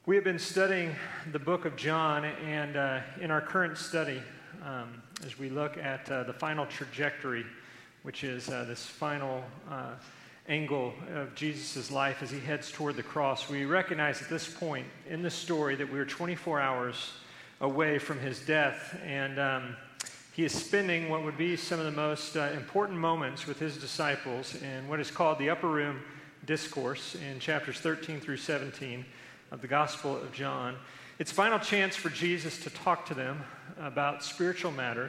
We have been studying the book of John, and in our current study, as we look at the final trajectory, which is this final angle of Jesus' life as he heads toward the cross, we recognize at this point in the story that we're 24 hours away from his death, and he is spending what would be some of the most important moments with his disciples in what is called the Upper Room Discourse in chapters 13 through 17 of the Gospel of John. It's final chance for Jesus to talk to them about spiritual matters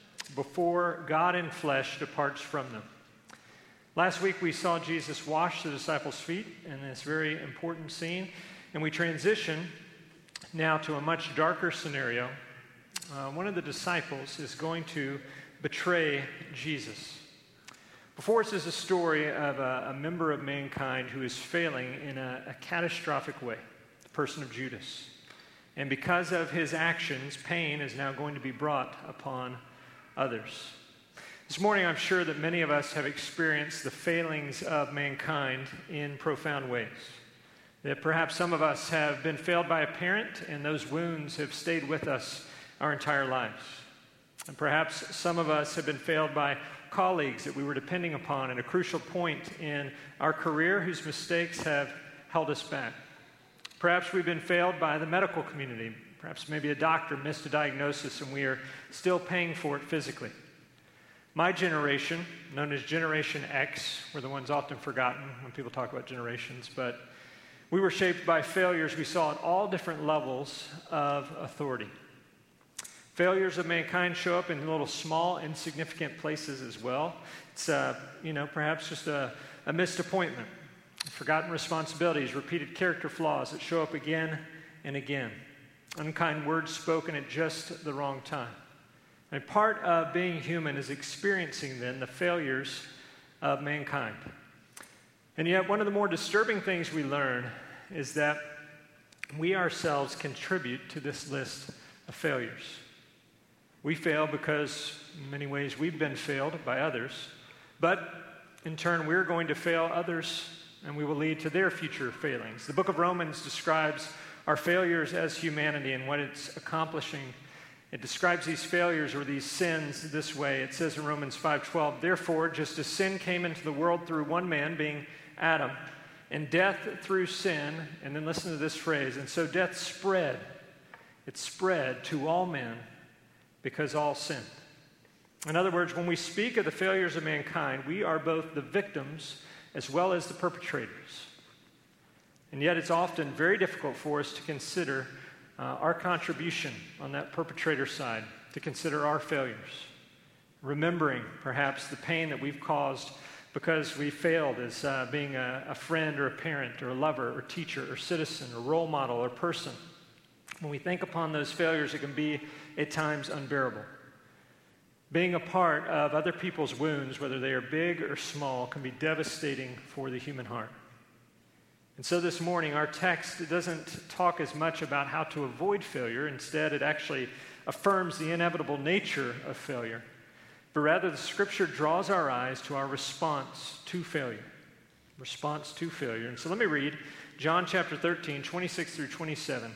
before God in flesh departs from them. Last week we saw Jesus wash the disciples' feet in this very important scene, and we transition now to a much darker scenario. One of the disciples is going to betray Jesus. Before us is a story of a member of mankind who is failing in a catastrophic way, the person of Judas. And because of his actions, pain is now going to be brought upon others. This morning, I'm sure that many of us have experienced the failings of mankind in profound ways. That perhaps some of us have been failed by a parent, and those wounds have stayed with us our entire lives. And perhaps some of us have been failed by colleagues that we were depending upon at a crucial point in our career whose mistakes have held us back. Perhaps we've been failed by the medical community. Perhaps maybe a doctor missed a diagnosis and we are still paying for it physically. My generation, known as Generation X, we're the ones often forgotten when people talk about generations, but we were shaped by failures we saw at all different levels of authority. Failures of mankind show up in little small, insignificant places as well. It's, perhaps just a missed appointment, forgotten responsibilities, repeated character flaws that show up again and again, unkind words spoken at just the wrong time. And part of being human is experiencing then the failures of mankind. And yet one of the more disturbing things we learn is that we ourselves contribute to this list of failures. We fail because, in many ways, we've been failed by others, but in turn, we're going to fail others, and we will lead to their future failings. The book of Romans describes our failures as humanity and what it's accomplishing. It describes these failures or these sins this way. It says in Romans 5:12, "Therefore, just as sin came into the world through one man, being Adam, and death through sin," and then listen to this phrase, "and so death spread. It spread to all men, because all sinned." In other words, when we speak of the failures of mankind, we are both the victims as well as the perpetrators. And yet it's often very difficult for us to consider our contribution on that perpetrator side, to consider our failures, remembering perhaps the pain that we've caused because we failed as being a friend or a parent or a lover or teacher or citizen or role model or person. When we think upon those failures, it can be at times unbearable. Being a part of other people's wounds, whether they are big or small, can be devastating for the human heart. And so this morning, our text doesn't talk as much about how to avoid failure. Instead, it actually affirms the inevitable nature of failure. But rather, the Scripture draws our eyes to our response to failure. Response to failure. And so let me read John chapter 13, 26 through 27.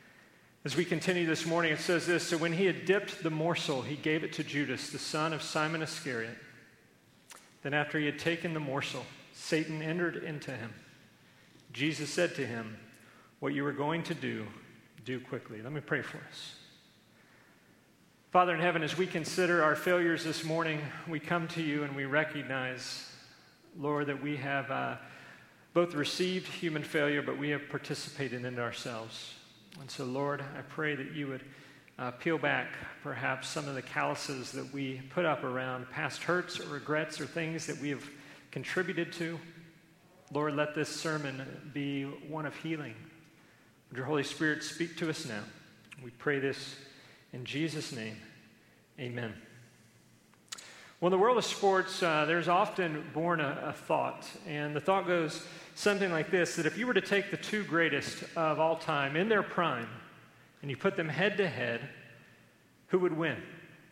As we continue this morning, it says this: "So when he had dipped the morsel, he gave it to Judas, the son of Simon Iscariot. Then after he had taken the morsel, Satan entered into him. Jesus said to him, 'What you are going to do, do quickly.'" Let me pray for us. Father in heaven, as we consider our failures this morning, we come to you and we recognize, Lord, that we have both received human failure, but we have participated in it ourselves. And so, Lord, I pray that you would peel back perhaps some of the calluses that we put up around past hurts or regrets or things that we have contributed to. Lord, let this sermon be one of healing. Would your Holy Spirit speak to us now? We pray this in Jesus' name. Amen. Well, in the world of sports, there's often born a thought, and the thought goes something like this: that if you were to take the two greatest of all time in their prime and you put them head to head, who would win?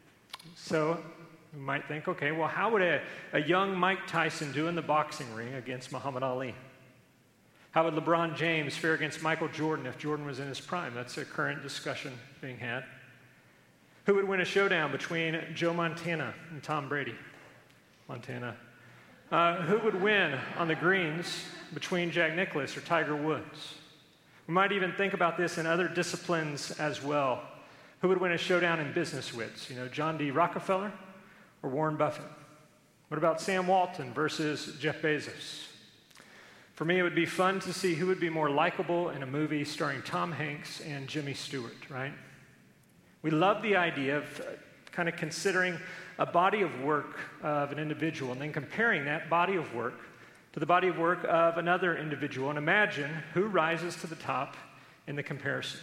So you might think, okay, well, how would a young Mike Tyson do in the boxing ring against Muhammad Ali? How would LeBron James fare against Michael Jordan if Jordan was in his prime? That's a current discussion being had. Who would win a showdown between Joe Montana and Tom Brady? Montana. Who would win on the greens between Jack Nicklaus or Tiger Woods? We might even think about this in other disciplines as well. Who would win a showdown in business wits? John D. Rockefeller or Warren Buffett? What about Sam Walton versus Jeff Bezos? For me, it would be fun to see who would be more likable in a movie starring Tom Hanks and Jimmy Stewart, right? We love the idea of kind of considering a body of work of an individual and then comparing that body of work to the body of work of another individual and imagine who rises to the top in the comparison.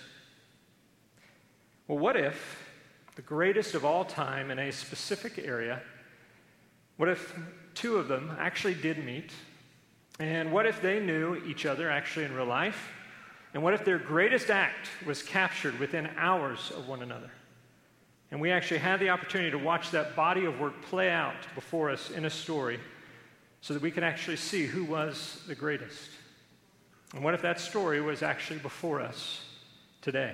Well, what if the greatest of all time in a specific area, what if two of them actually did meet? And what if they knew each other actually in real life? And what if their greatest act was captured within hours of one another? And we actually had the opportunity to watch that body of work play out before us in a story so that we can actually see who was the greatest. And what if that story was actually before us today?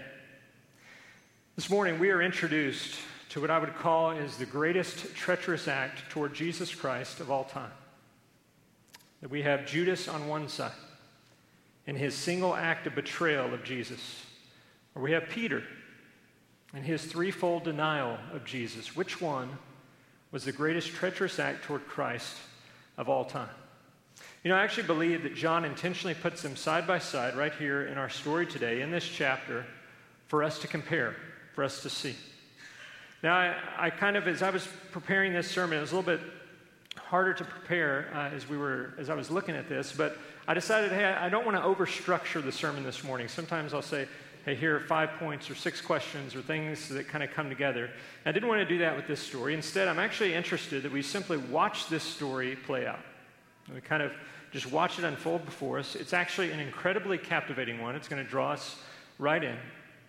This morning we are introduced to what I would call is the greatest treacherous act toward Jesus Christ of all time. That we have Judas on one side in his single act of betrayal of Jesus. Or we have Peter in his threefold denial of Jesus. Which one was the greatest treacherous act toward Christ of all time? I actually believe that John intentionally puts them side by side right here in our story today, in this chapter, for us to compare, for us to see. Now, I kind of, as I was preparing this sermon, it was a little bit harder to prepare as I was looking at this, but I decided, hey, I don't want to overstructure the sermon this morning. Sometimes I'll say, hey, here are 5 points or 6 questions or things that kind of come together. And I didn't want to do that with this story. Instead, I'm actually interested that we simply watch this story play out. And we kind of just watch it unfold before us. It's actually an incredibly captivating one. It's going to draw us right in.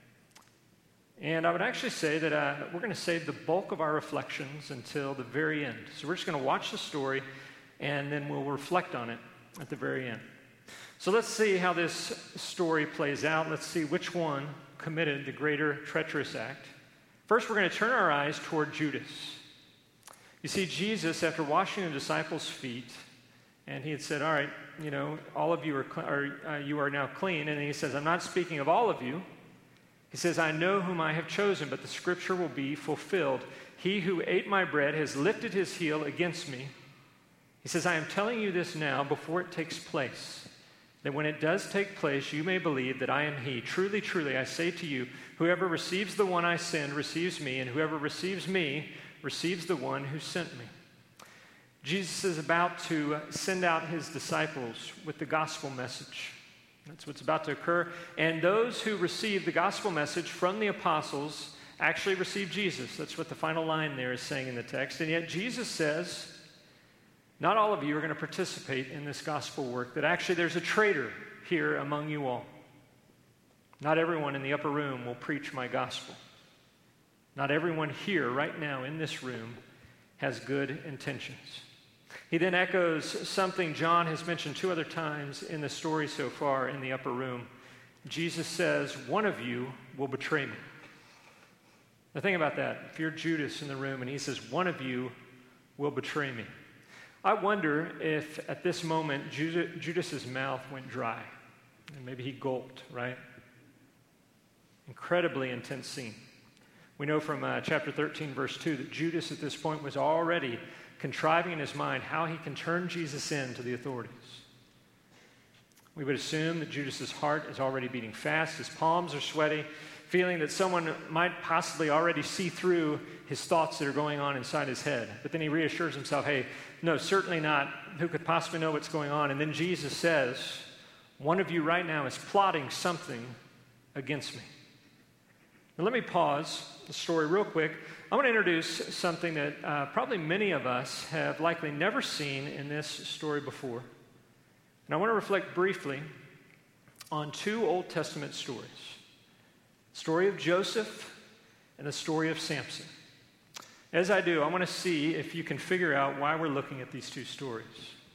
And I would actually say that we're going to save the bulk of our reflections until the very end. So we're just going to watch the story, and then we'll reflect on it at the very end. So let's see how this story plays out. Let's see which one committed the greater treacherous act. First, we're going to turn our eyes toward Judas. You see, Jesus, after washing the disciples' feet, and he had said, all right, all of you you are now clean. And he says, I'm not speaking of all of you. He says, I know whom I have chosen, but the scripture will be fulfilled. He who ate my bread has lifted his heel against me. He says, I am telling you this now before it takes place, that when it does take place, you may believe that I am he. Truly, truly, I say to you, whoever receives the one I send receives me, and whoever receives me receives the one who sent me. Jesus is about to send out his disciples with the gospel message. That's what's about to occur. And those who receive the gospel message from the apostles actually receive Jesus. That's what the final line there is saying in the text. And yet Jesus says, not all of you are going to participate in this gospel work, that actually there's a traitor here among you all. Not everyone in the upper room will preach my gospel. Not everyone here right now in this room has good intentions. He then echoes something John has mentioned 2 other times in the story so far in the upper room. Jesus says, one of you will betray me. Now think about that. If you're Judas in the room and he says, one of you will betray me. I wonder if at this moment Judas's mouth went dry. And maybe he gulped, right? Incredibly intense scene. We know from chapter 13, verse 2, that Judas at this point was already contriving in his mind how he can turn Jesus in to the authorities. We would assume that Judas's heart is already beating fast, his palms are sweaty, feeling that someone might possibly already see through his thoughts that are going on inside his head. But then he reassures himself, hey, no, certainly not. Who could possibly know what's going on? And then Jesus says, one of you right now is plotting something against me. Now let me pause the story real quick. I want to introduce something that probably many of us have likely never seen in this story before. And I want to reflect briefly on 2 Old Testament stories. The story of Joseph and the story of Samson. As I do, I want to see if you can figure out why we're looking at these 2 stories.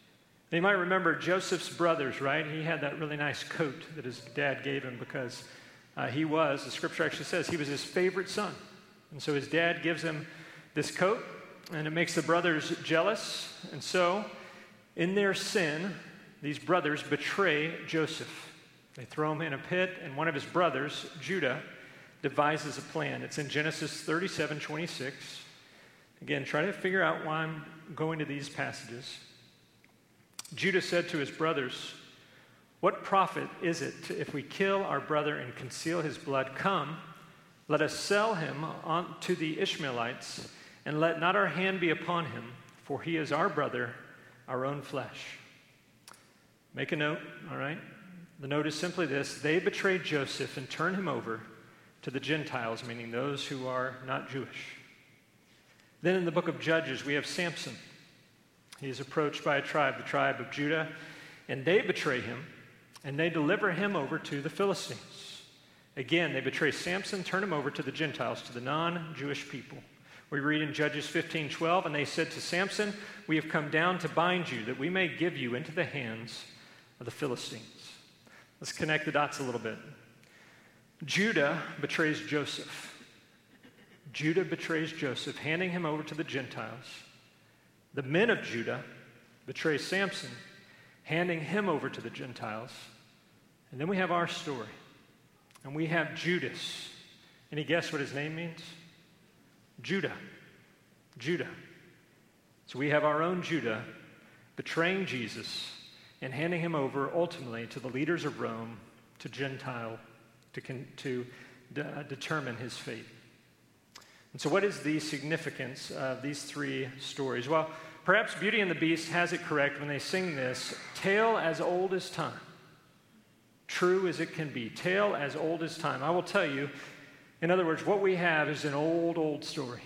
You might remember Joseph's brothers, right? He had that really nice coat that his dad gave him because the scripture actually says, he was his favorite son. And so his dad gives him this coat, and it makes the brothers jealous. And so, in their sin, these brothers betray Joseph. They throw him in a pit, and one of his brothers, Judah, devises a plan. It's in Genesis 37:26. Again, try to figure out why I'm going to these passages. Judah said to his brothers, "What profit is it if we kill our brother and conceal his blood? Come, let us sell him to the Ishmaelites, and let not our hand be upon him, for he is our brother, our own flesh." Make a note, all right? The note is simply this: they betrayed Joseph and turned him over to the Gentiles, meaning those who are not Jewish. Then in the book of Judges, we have Samson. He is approached by a tribe, the tribe of Judah, and they betray him, and they deliver him over to the Philistines. Again, they betray Samson, turn him over to the Gentiles, to the non-Jewish people. We read in Judges 15:12, and they said to Samson, "We have come down to bind you, that we may give you into the hands of the Philistines." Let's connect the dots a little bit. Judah betrays Joseph. Judah betrays Joseph, handing him over to the Gentiles. The men of Judah betray Samson, handing him over to the Gentiles. And then we have our story. And we have Judas. Any guess what his name means? Judah. Judah. So we have our own Judah betraying Jesus and handing him over ultimately to the leaders of Rome, to Gentile, to determine his fate. And so what is the significance of these three stories? Well, perhaps Beauty and the Beast has it correct when they sing this: "Tale as old as time, true as it can be, tale as old as time." I will tell you, in other words, what we have is an old, old story.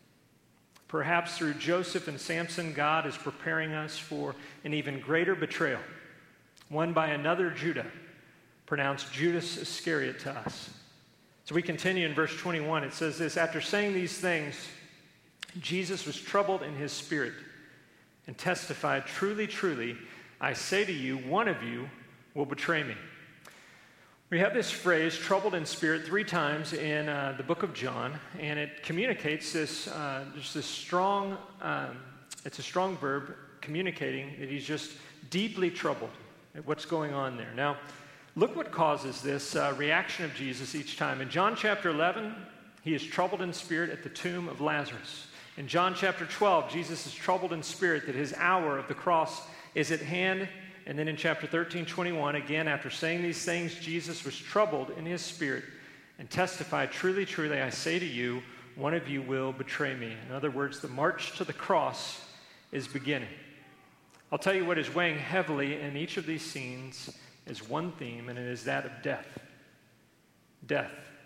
Perhaps through Joseph and Samson, God is preparing us for an even greater betrayal, one by another Judah, pronounced Judas Iscariot to us. So we continue in verse 21. It says this: "After saying these things, Jesus was troubled in his spirit and testified, 'Truly, truly, I say to you, one of you will betray me.'" We have this phrase, troubled in spirit, 3 times in the book of John, and it communicates this, just this strong, it's a strong verb communicating that he's just deeply troubled at what's going on there. Now, look what causes this reaction of Jesus each time. In John chapter 11, he is troubled in spirit at the tomb of Lazarus. In John chapter 12, Jesus is troubled in spirit that his hour of the cross is at hand. And then in chapter 13:21, again, after saying these things, Jesus was troubled in his spirit and testified, "Truly, truly, I say to you, one of you will betray me." In other words, the march to the cross is beginning. I'll tell you what is weighing heavily in each of these scenes is one theme, and it is that of death. Death.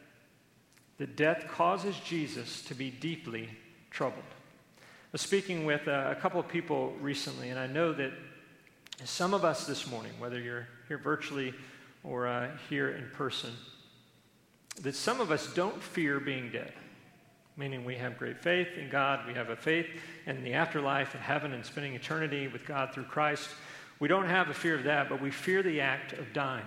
That death causes Jesus to be deeply troubled. I was speaking with a couple of people recently, and I know that some of us this morning, whether you're here virtually or here in person, that some of us don't fear being dead, meaning we have great faith in God, we have a faith in the afterlife and heaven and spending eternity with God through Christ. We don't have a fear of that, but we fear the act of dying,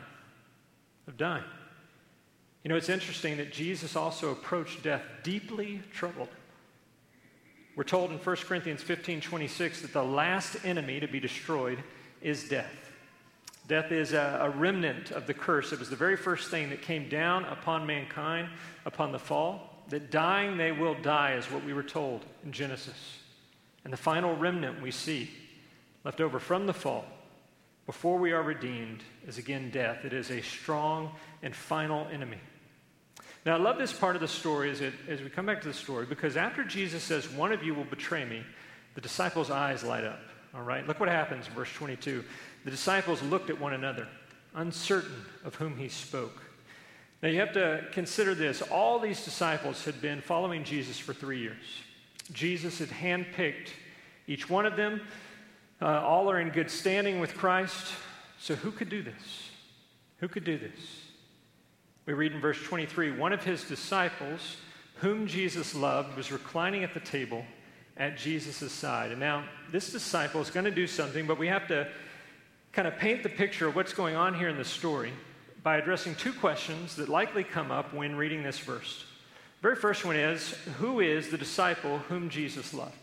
You know, it's interesting that Jesus also approached death deeply troubled. We're told in 1 Corinthians 15:26 that the last enemy to be destroyed is death. Death is a remnant of the curse. It was the very first thing that came down upon mankind upon the fall. That dying they will die is what we were told in Genesis. And the final remnant we see left over from the fall before we are redeemed is again death. It is a strong and final enemy. Now, I love this part of the story as we come back to the story, because after Jesus says, "One of you will betray me," the disciples' eyes light up. All right, look what happens in verse 22. The disciples looked at one another, uncertain of whom he spoke. Now, you have to consider this. All these disciples had been following Jesus for 3 years. Jesus had handpicked each one of them. All are in good standing with Christ. So who could do this? Who could do this? We read in verse 23, one of his disciples, whom Jesus loved, was reclining at the table at Jesus' side. And now, this disciple is going to do something, but we have to kind of paint the picture of what's going on here in the story by addressing two questions that likely come up when reading this verse. The very first one is, who is the disciple whom Jesus loved?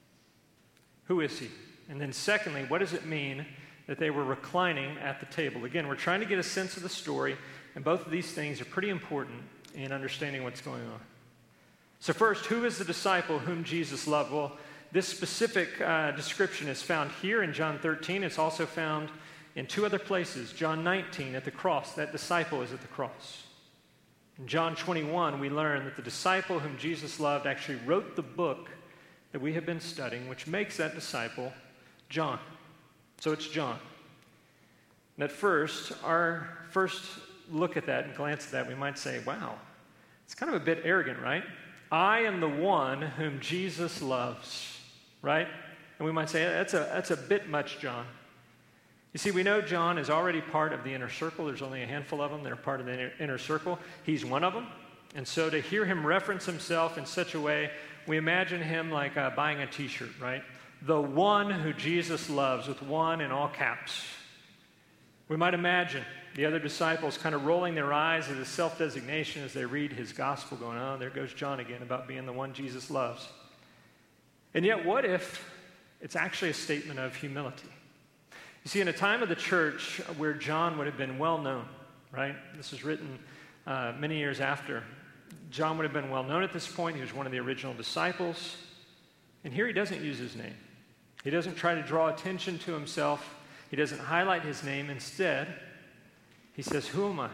Who is he? And then secondly, what does it mean that they were reclining at the table? Again, we're trying to get a sense of the story, and both of these things are pretty important in understanding what's going on. So first, who is the disciple whom Jesus loved? Well, this specific description is found here in John 13. It's also found in two other places. John 19 at the cross, that disciple is at the cross. In John 21, we learn that the disciple whom Jesus loved actually wrote the book that we have been studying, which makes that disciple John. So it's John. And at first, our first look at that and glance at that, we might say, wow, it's kind of a bit arrogant, right? I am the one whom Jesus loves, right? And we might say, that's a bit much, John. You see, we know John is already part of the inner circle. There's only a handful of them that are part of the inner circle. He's one of them. And so to hear him reference himself in such a way, we imagine him like buying a t-shirt, right? The one who Jesus loves, with one in all caps. We might imagine the other disciples kind of rolling their eyes at his self-designation as they read his gospel, going, oh, there goes John again about being the one Jesus loves. And yet, what if it's actually a statement of humility? You see, in a time of the church where John would have been well known, right? This is written many years after. John would have been well known at this point. He was one of the original disciples. And here he doesn't use his name. He doesn't try to draw attention to himself. He doesn't highlight his name. Instead, he says, who am I?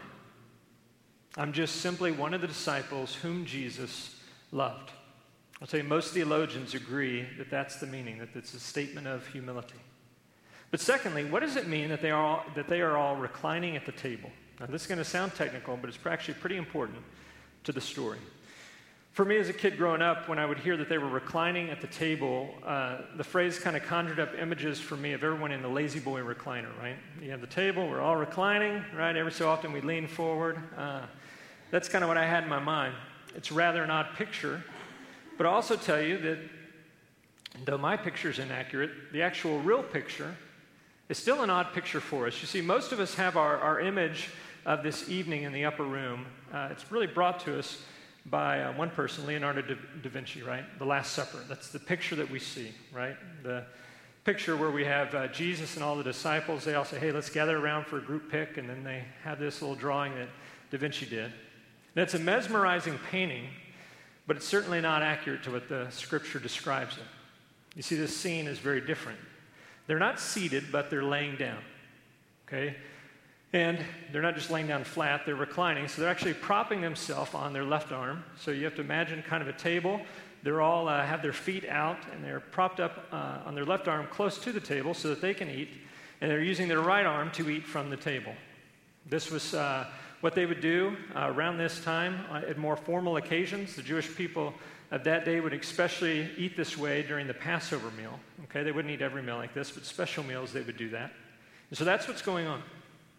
I'm just simply one of the disciples whom Jesus loved. I'll tell you, most theologians agree that that's the meaning, that it's a statement of humility. But secondly, what does it mean that they are all reclining at the table? Now, this is going to sound technical, but it's actually pretty important to the story. For me as a kid growing up, when I would hear that they were reclining at the table, the phrase kind of conjured up images for me of everyone in the lazy boy recliner, right? You have the table, we're all reclining, right? Every so often we lean forward. That's kind of what I had in my mind. It's rather an odd picture, but I'll also tell you that though my picture is inaccurate, the actual real picture is still an odd picture for us. You see, most of us have our image of this evening in the upper room. It's really brought to us by one person, Leonardo da Vinci, right? The Last Supper. That's the picture that we see, right? The picture where we have Jesus and all the disciples. They all say, hey, let's gather around for a group pic, and then they have this little drawing that da Vinci did. And it's a mesmerizing painting, but it's certainly not accurate to what the scripture describes it. You see, this scene is very different. They're not seated, but they're laying down, okay? And they're not just laying down flat, they're reclining. So they're actually propping themselves on their left arm. So you have to imagine kind of a table. They're all have their feet out, and they're propped up on their left arm close to the table so that they can eat. And they're using their right arm to eat from the table. This was what they would do around this time at more formal occasions. The Jewish people of that day would especially eat this way during the Passover meal. Okay, they wouldn't eat every meal like this, but special meals they would do that. And so that's what's going on.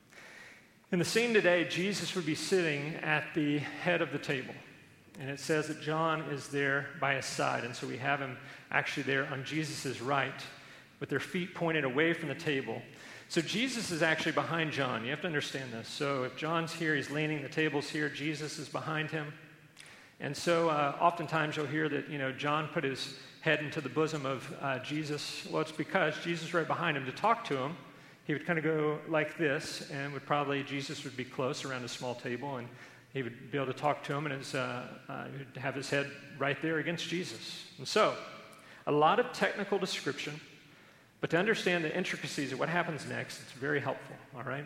In the scene today, Jesus would be sitting at the head of the table. And it says that John is there by his side. And so we have him actually there on Jesus' right with their feet pointed away from the table. So Jesus is actually behind John. You have to understand this. So if John's here, he's leaning, the table's here, Jesus is behind him. And so oftentimes you'll hear that, John put his head into the bosom of Jesus. Well, it's because Jesus is right behind him to talk to him. He would kind of go like this, and Jesus would be close around a small table, and he would be able to talk to him, and he would have his head right there against Jesus. And so, a lot of technical description, but to understand the intricacies of what happens next, it's very helpful, all right?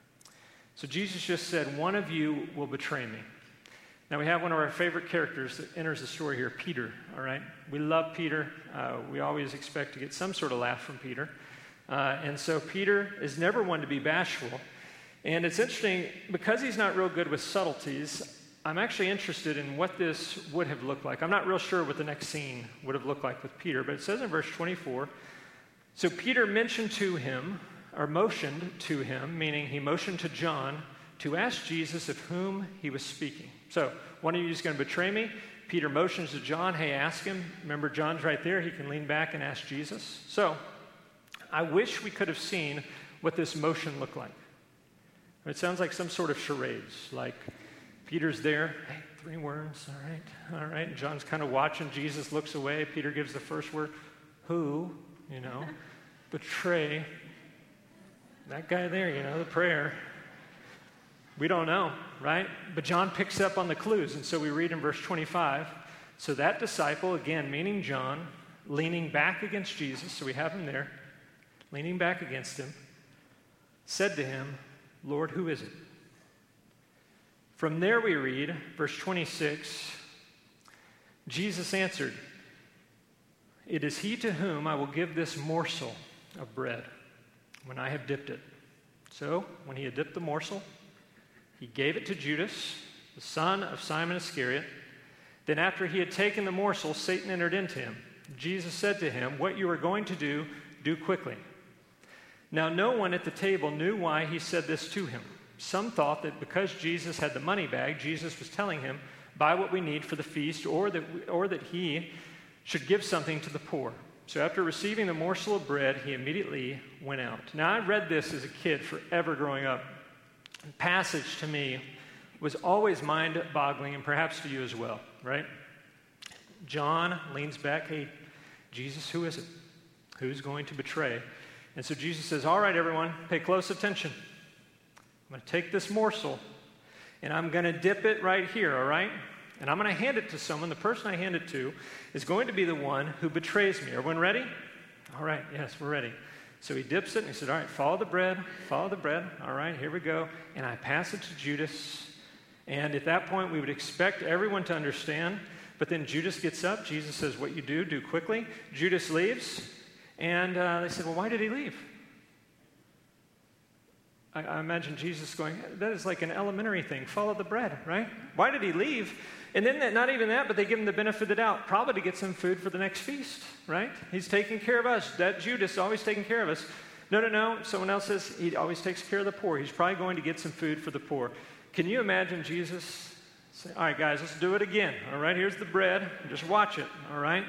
So Jesus just said, one of you will betray me. Now, we have one of our favorite characters that enters the story here, Peter, all right? We love Peter. We always expect to get some sort of laugh from Peter. And so Peter is never one to be bashful. And it's interesting, because he's not real good with subtleties, I'm actually interested in what this would have looked like. I'm not real sure what the next scene would have looked like with Peter, but it says in verse 24, so Peter motioned to him, meaning he motioned to John, to ask Jesus of whom he was speaking. So, one of you is going to betray me. Peter motions to John, hey, ask him. Remember, John's right there. He can lean back and ask Jesus. So, I wish we could have seen what this motion looked like. It sounds like some sort of charades, like Peter's there, hey, 3 words, all right. And John's kind of watching, Jesus looks away, Peter gives the first word, who, betray, that guy there, the prayer. We don't know, right? But John picks up on the clues, and so we read in verse 25, so that disciple, again, meaning John, leaning back against Jesus, so we have him there, leaning back against him, said to him, Lord, who is it? From there we read, verse 26, Jesus answered, it is he to whom I will give this morsel of bread when I have dipped it. So, when he had dipped the morsel, he gave it to Judas, the son of Simon Iscariot. Then after he had taken the morsel, Satan entered into him. Jesus said to him, what you are going to do, do quickly. Now no one at the table knew why he said this to him. Some thought that because Jesus had the money bag, Jesus was telling him, buy what we need for the feast, or that he should give something to the poor. So after receiving the morsel of bread, he immediately went out. Now I read this as a kid forever growing up. The passage to me was always mind-boggling, and perhaps to you as well, right? John leans back, hey, Jesus, who is it? Who's going to betray? And so Jesus says, all right, everyone, pay close attention. I'm going to take this morsel, and I'm going to dip it right here, all right? And I'm going to hand it to someone. The person I hand it to is going to be the one who betrays me. Everyone ready? All right, yes, we're ready. So he dips it, and he said, all right, follow the bread. All right, here we go. And I pass it to Judas. And at that point, we would expect everyone to understand. But then Judas gets up. Jesus says, what you do, do quickly. Judas leaves. And they said, well, why did he leave? I imagine Jesus going, that is like an elementary thing. Follow the bread, right? Why did he leave? And then not even that, but they give him the benefit of the doubt, probably to get some food for the next feast, right? He's taking care of us. That Judas is always taking care of us. No. Someone else says he always takes care of the poor. He's probably going to get some food for the poor. Can you imagine Jesus say, all right, guys, let's do it again. All right, here's the bread. Just watch it, all right?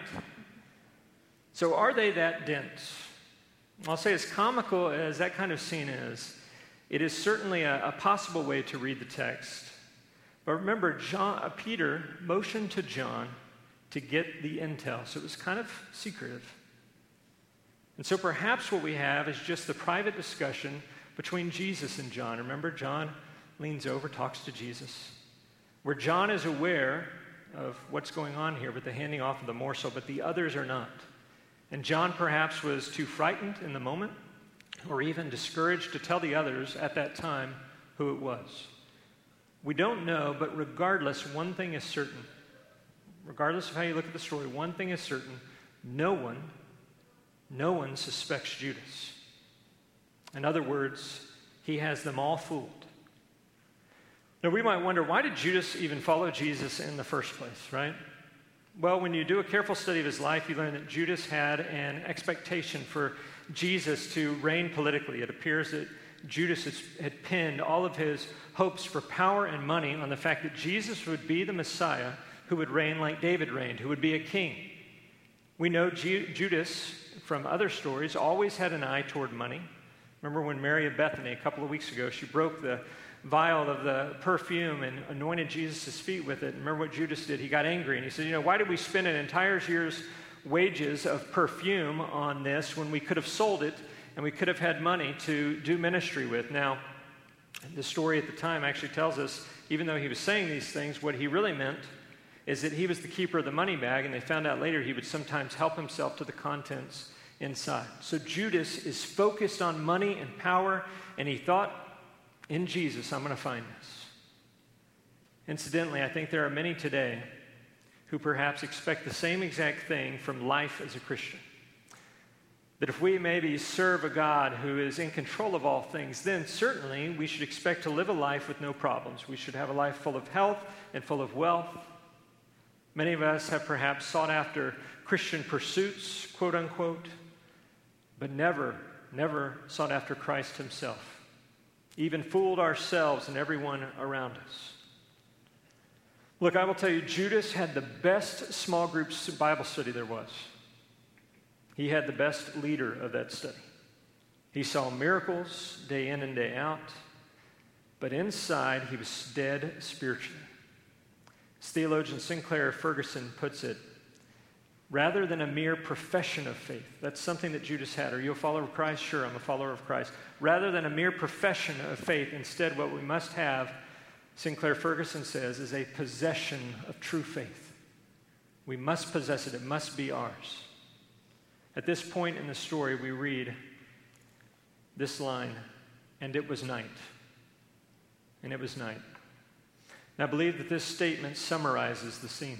So are they that dense? I'll say as comical as that kind of scene is, it is certainly a possible way to read the text. But remember, Peter motioned to John to get the intel, so it was kind of secretive. And so perhaps what we have is just the private discussion between Jesus and John. Remember, John leans over, talks to Jesus, where John is aware of what's going on here with the handing off of the morsel, but the others are not. And John perhaps was too frightened in the moment, or even discouraged to tell the others at that time who it was. We don't know, but regardless, one thing is certain. Regardless of how you look at the story, one thing is certain. No one suspects Judas. In other words, he has them all fooled. Now, we might wonder, why did Judas even follow Jesus in the first place, right? Well, when you do a careful study of his life, you learn that Judas had an expectation for Jesus to reign politically. It appears that Judas had pinned all of his hopes for power and money on the fact that Jesus would be the Messiah who would reign like David reigned, who would be a king. We know Judas, from other stories, always had an eye toward money. Remember when Mary of Bethany, a couple of weeks ago, she broke the vial of the perfume and anointed Jesus' feet with it. Remember what Judas did? He got angry and he said, why did we spend an entire year's wages of perfume on this when we could have sold it and we could have had money to do ministry with? Now, the story at the time actually tells us, even though he was saying these things, what he really meant is that he was the keeper of the money bag, and they found out later he would sometimes help himself to the contents inside. So Judas is focused on money and power, and he thought, in Jesus, I'm going to find this. Incidentally, I think there are many today who perhaps expect the same exact thing from life as a Christian. That if we maybe serve a God who is in control of all things, then certainly we should expect to live a life with no problems. We should have a life full of health and full of wealth. Many of us have perhaps sought after Christian pursuits, quote unquote, but never sought after Christ himself. Even fooled ourselves and everyone around us. Look, I will tell you, Judas had the best small group Bible study there was. He had the best leader of that study. He saw miracles day in and day out, but inside he was dead spiritually. As theologian Sinclair Ferguson puts it, rather than a mere profession of faith, that's something that Judas had. Are you a follower of Christ? Sure, I'm a follower of Christ. Rather than a mere profession of faith, instead what we must have, Sinclair Ferguson says, is a possession of true faith. We must possess it. It must be ours. At this point in the story, we read this line, and it was night. And it was night. Now, I believe that this statement summarizes the scene.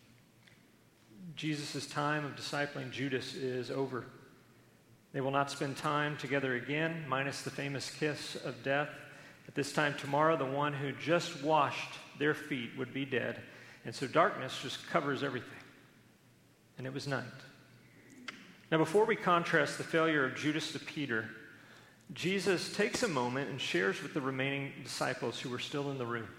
Jesus' time of discipling Judas is over. They will not spend time together again, minus the famous kiss of death. At this time tomorrow, the one who just washed their feet would be dead. And so darkness just covers everything. And it was night. Now, before we contrast the failure of Judas to Peter, Jesus takes a moment and shares with the remaining disciples who were still in the room.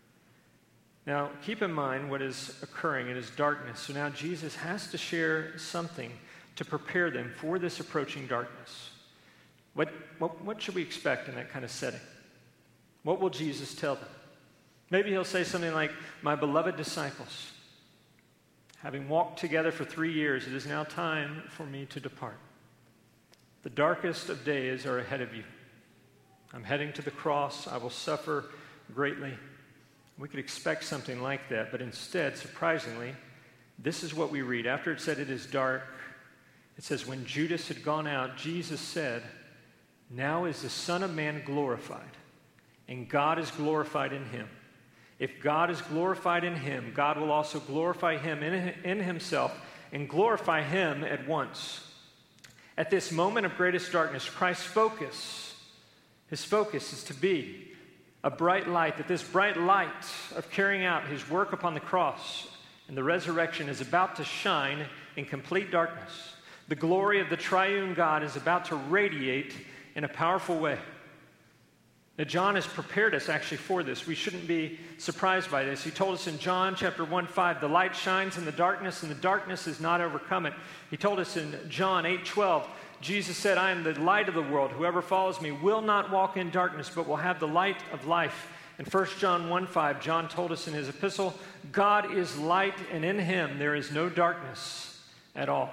Now, keep in mind what is occurring. It is darkness. So now Jesus has to share something to prepare them for this approaching darkness. What should we expect in that kind of setting? What will Jesus tell them? Maybe he'll say something like, "My beloved disciples, having walked together for 3 years, it is now time for me to depart. The darkest of days are ahead of you. I'm heading to the cross. I will suffer greatly." We could expect something like that, but instead, surprisingly, this is what we read. After it said it is dark, it says, when Judas had gone out, Jesus said, "Now is the Son of Man glorified, and God is glorified in him. If God is glorified in him, God will also glorify him in himself and glorify him at once." At this moment of greatest darkness, Christ's focus, his focus is to be a bright light, that this bright light of carrying out his work upon the cross and the resurrection is about to shine in complete darkness. The glory of the triune God is about to radiate in a powerful way. Now, John has prepared us actually for this. We shouldn't be surprised by this. He told us in John chapter 1:5, the light shines in the darkness, and the darkness has not overcome it. He told us in John 8:12, Jesus said, "I am the light of the world. Whoever follows me will not walk in darkness, but will have the light of life." In 1 John 1:5, John told us in his epistle, "God is light, and in him there is no darkness at all."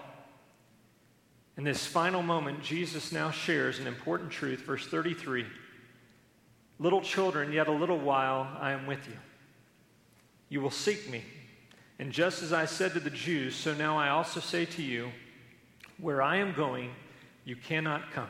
In this final moment, Jesus now shares an important truth. Verse 33, "Little children, yet a little while I am with you. You will seek me. And just as I said to the Jews, so now I also say to you, where I am going, you cannot come.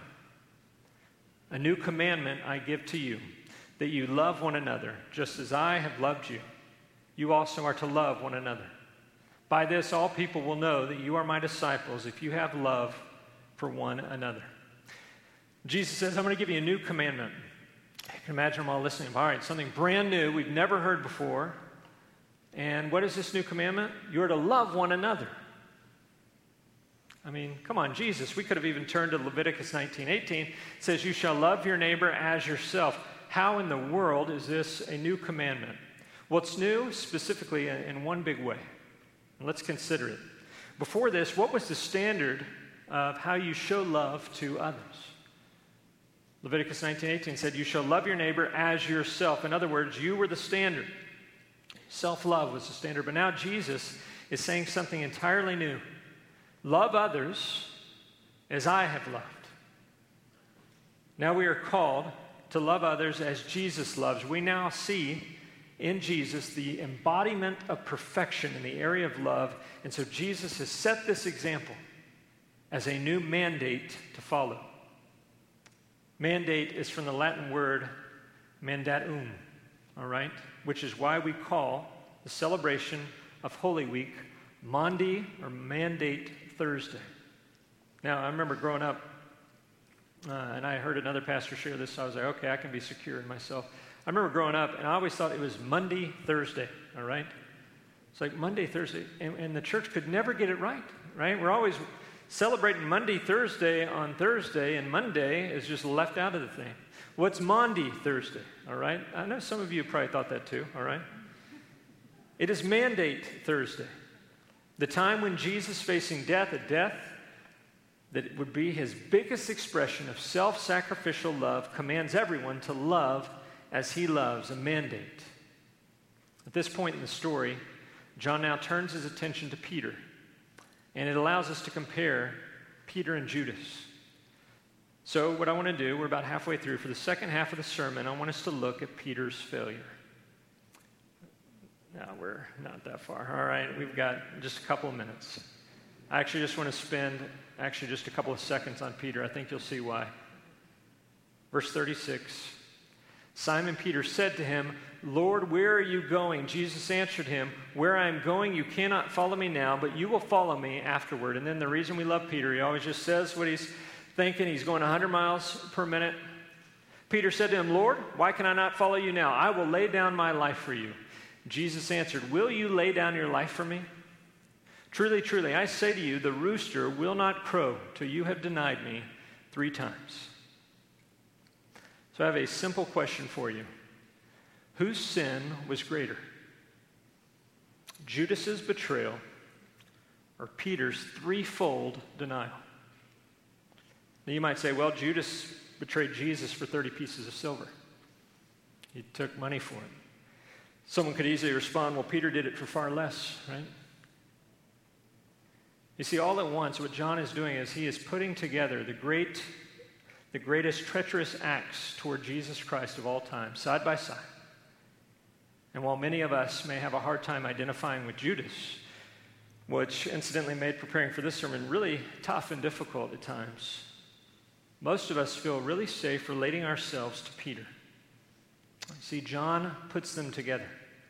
A new commandment I give to you, that you love one another, just as I have loved you. You also are to love one another. By this all people will know that you are my disciples, if you have love for one another." Jesus says, "I'm going to give you a new commandment." I can imagine them all listening. All right, something brand new we've never heard before. And what is this new commandment? You're to love one another. I mean, come on, Jesus. We could have even turned to Leviticus 19:18. It says, "You shall love your neighbor as yourself." How in the world is this a new commandment? Well, it's new specifically in one big way. And let's consider it. Before this, what was the standard of how you show love to others? Leviticus 19:18 said, "You shall love your neighbor as yourself." In other words, you were the standard. Self-love was the standard. But now Jesus is saying something entirely new. Love others as I have loved. Now we are called to love others as Jesus loves. We now see in Jesus the embodiment of perfection in the area of love. And so Jesus has set this example as a new mandate to follow. Mandate is from the Latin word mandatum, all right? Which is why we call the celebration of Holy Week Maundy or Mandate Thursday. Now, I remember growing up, and I heard another pastor share this, so I was like, okay, I can be secure in myself. I remember growing up, and I always thought it was Monday, Thursday, all right? It's like Monday, Thursday, and the church could never get it right? We're always celebrating Monday, Thursday on Thursday, and Monday is just left out of the thing. What's Maundy, Thursday, all right? I know some of you probably thought that too, all right? It is Mandate Thursday, the time when Jesus, facing death, that would be his biggest expression of self-sacrificial love, commands everyone to love as he loves, a mandate. At this point in the story, John now turns his attention to Peter, and it allows us to compare Peter and Judas. So what I want to do, we're about halfway through, for the second half of the sermon, I want us to look at Peter's failure. No, we're not that far. All right, we've got just a couple of minutes. I actually just want to spend just a couple of seconds on Peter. I think you'll see why. Verse 36, Simon Peter said to him, Lord, where are you going? Jesus answered him, where I am going, you cannot follow me now, but you will follow me afterward. And then the reason we love Peter, he always just says what he's thinking. He's going 100 miles per minute. Peter said to him, Lord, why can I not follow you now? I will lay down my life for you. Jesus answered, will you lay down your life for me? Truly, truly, I say to you, the rooster will not crow till you have denied me 3 times. So I have a simple question for you. Whose sin was greater? Judas's betrayal or Peter's threefold denial? Now you might say, well, Judas betrayed Jesus for 30 pieces of silver. He took money for it. Someone could easily respond, well, Peter did it for far less, right? You see, all at once, what John is doing is he is putting together the greatest treacherous acts toward Jesus Christ of all time, side by side. And while many of us may have a hard time identifying with Judas, which incidentally made preparing for this sermon really tough and difficult at times, most of us feel really safe relating ourselves to Peter. See, John puts them together.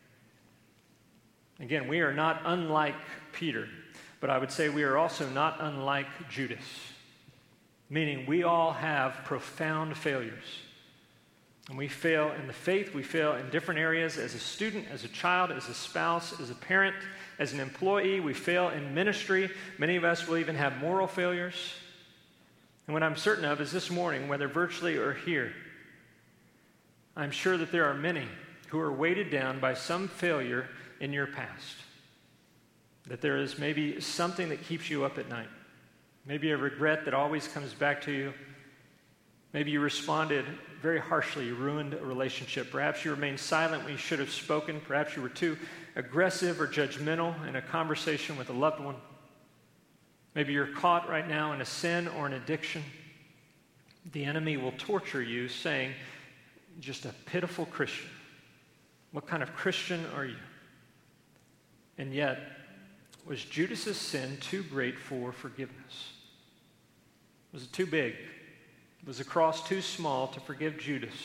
Again, we are not unlike Peter, but I would say we are also not unlike Judas, meaning we all have profound failures. And we fail in the faith, we fail in different areas as a student, as a child, as a spouse, as a parent, as an employee. We fail in ministry. Many of us will even have moral failures. And what I'm certain of is this morning, whether virtually or here, I'm sure that there are many who are weighted down by some failure in your past. That there is maybe something that keeps you up at night. Maybe a regret that always comes back to you. Maybe you responded very harshly, you ruined a relationship. Perhaps you remained silent when you should have spoken. Perhaps you were too aggressive or judgmental in a conversation with a loved one. Maybe you're caught right now in a sin or an addiction. The enemy will torture you saying, just a pitiful Christian. What kind of Christian are you? And yet, was Judas's sin too great for forgiveness? Was it too big? Was the cross too small to forgive Judas?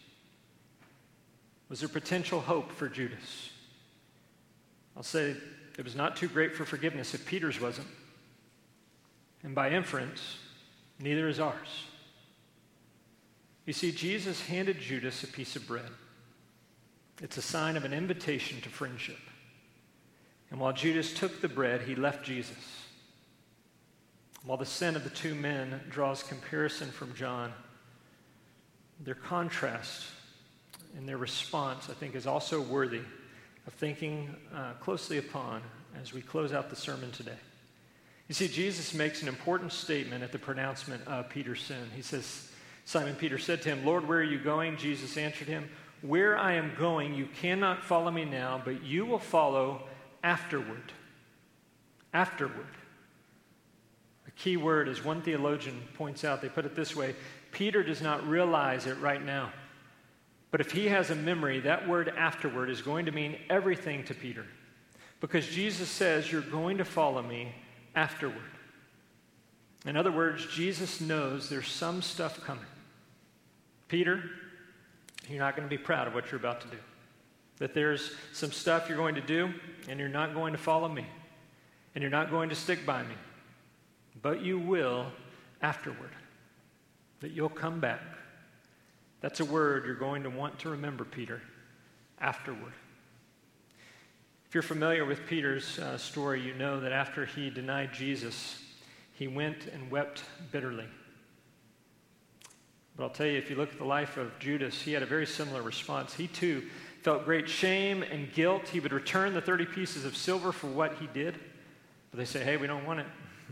Was there potential hope for Judas? I'll say it was not too great for forgiveness if Peter's wasn't. And by inference, neither is ours. You see, Jesus handed Judas a piece of bread. It's a sign of an invitation to friendship. And while Judas took the bread, he left Jesus. While the sin of the two men draws comparison from John, their contrast and their response, I think, is also worthy of thinking closely upon as we close out the sermon today. You see, Jesus makes an important statement at the pronouncement of Peter's sin. He says, Simon Peter said to him, Lord, where are you going? Jesus answered him, where I am going, you cannot follow me now, but you will follow afterward. Afterward. A key word, as one theologian points out, they put it this way, Peter does not realize it right now. But if he has a memory, that word afterward is going to mean everything to Peter. Because Jesus says, you're going to follow me afterward. In other words, Jesus knows there's some stuff coming. Peter, you're not going to be proud of what you're about to do. That there's some stuff you're going to do, and you're not going to follow me. And you're not going to stick by me. But you will afterward. That you'll come back. That's a word you're going to want to remember, Peter. Afterward. If you're familiar with Peter's story, you know that after he denied Jesus, he went and wept bitterly. But I'll tell you, if you look at the life of Judas, he had a very similar response. He too felt great shame and guilt. He would return the 30 pieces of silver for what he did. But they say, hey, we don't want it.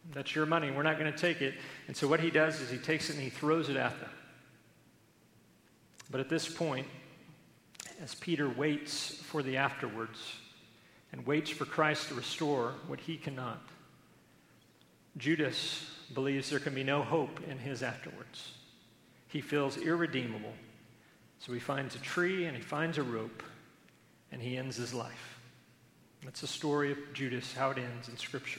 That's your money. We're not going to take it. And so what he does is he takes it and he throws it at them. But at this point, as Peter waits for the afterwards and waits for Christ to restore what he cannot, Judas believes there can be no hope in his afterwards. He feels irredeemable. So he finds a tree and he finds a rope and he ends his life. That's the story of Judas, how it ends in Scripture.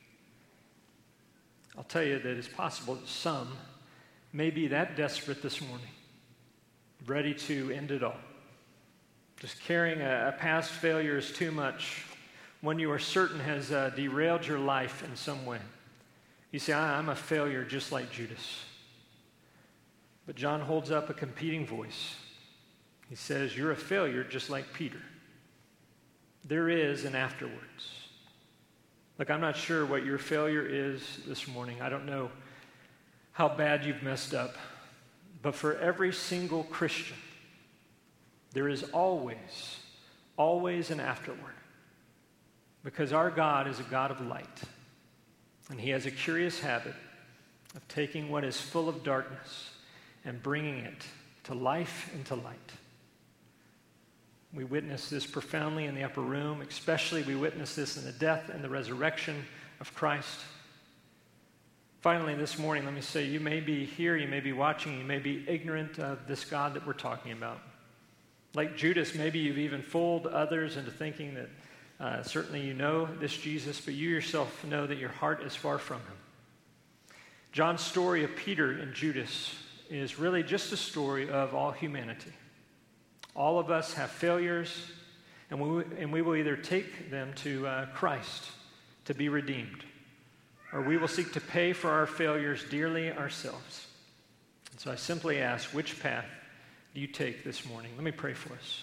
I'll tell you that it's possible that some may be that desperate this morning, ready to end it all. Just carrying a past failure is too much, one you are certain has derailed your life in some way. You say, I'm a failure just like Judas. But John holds up a competing voice. He says, you're a failure just like Peter. There is an afterwards. Look, I'm not sure what your failure is this morning. I don't know how bad you've messed up. But for every single Christian, there is always an afterward. Because our God is a God of light. And he has a curious habit of taking what is full of darkness and bringing it to life and to light. We witness this profoundly in the upper room. Especially we witness this in the death and the resurrection of Christ. Finally, this morning, let me say, you may be here, you may be watching, you may be ignorant of this God that we're talking about. Like Judas, maybe you've even fooled others into thinking that certainly you know this Jesus, but you yourself know that your heart is far from him. John's story of Peter and Judas is really just a story of all humanity. All of us have failures, and we will either take them to Christ to be redeemed, or we will seek to pay for our failures dearly ourselves. And so I simply ask, which path do you take this morning? Let me pray for us.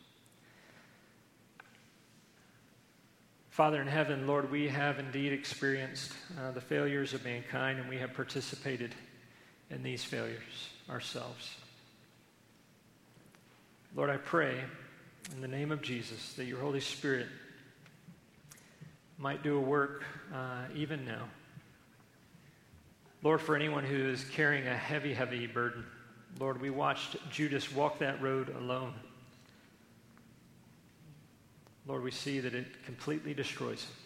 Father in heaven, Lord, we have indeed experienced the failures of mankind, and we have participated in these failures ourselves. Lord, I pray in the name of Jesus that your Holy Spirit might do a work even now. Lord, for anyone who is carrying a heavy, heavy burden, Lord, we watched Judas walk that road alone. Lord, we see that it completely destroys him.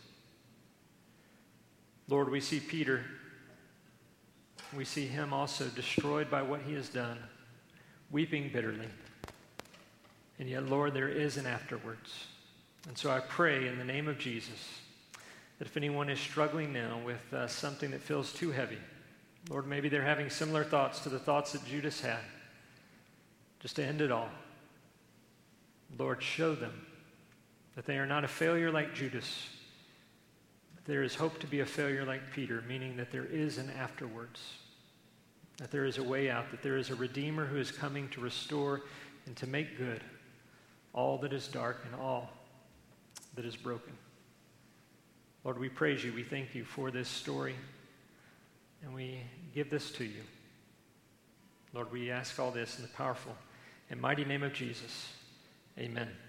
Lord, we see Peter. We see him also destroyed by what he has done, weeping bitterly. And yet, Lord, there is an afterwards. And so I pray in the name of Jesus that if anyone is struggling now with something that feels too heavy, Lord, maybe they're having similar thoughts to the thoughts that Judas had, just to end it all. Lord, show them that they are not a failure like Judas. There is hope to be a failure like Peter, meaning that there is an afterwards, that there is a way out, that there is a Redeemer who is coming to restore and to make good all that is dark and all that is broken. Lord, we praise you. We thank you for this story, and we give this to you. Lord, we ask all this in the powerful and mighty name of Jesus. Amen.